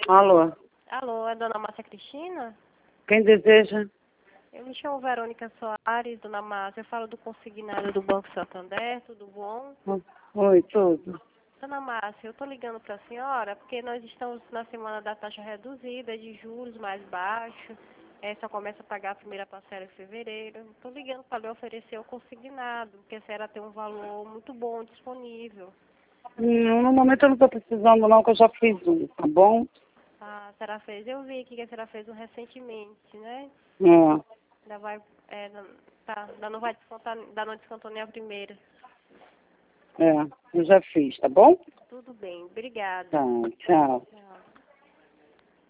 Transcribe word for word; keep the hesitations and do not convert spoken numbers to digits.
Alô, Alô, é a dona Márcia Cristina? quem deseja? Eu me chamo Verônica Soares, dona Márcia. Eu falo do consignado do Banco Santander, tudo bom? Oi, tudo. Dona Márcia, eu estou ligando para a senhora porque nós estamos na semana da taxa reduzida, de juros mais baixos. É, só começa a pagar a primeira parcela em fevereiro. Estou ligando para lhe oferecer o consignado, porque a senhora tem um valor muito bom disponível. Hum, No momento eu não estou precisando não, que eu já fiz um, tá bom? A senhora fez, eu vi aqui que a senhora fez um recentemente, né? É, Ainda vai, é, não- tá, ainda não vai descontar, ainda não descontou nem a primeira. é, eu já fiz, tá bom? Tudo bem, obrigada. Tá, tchau. Tchau.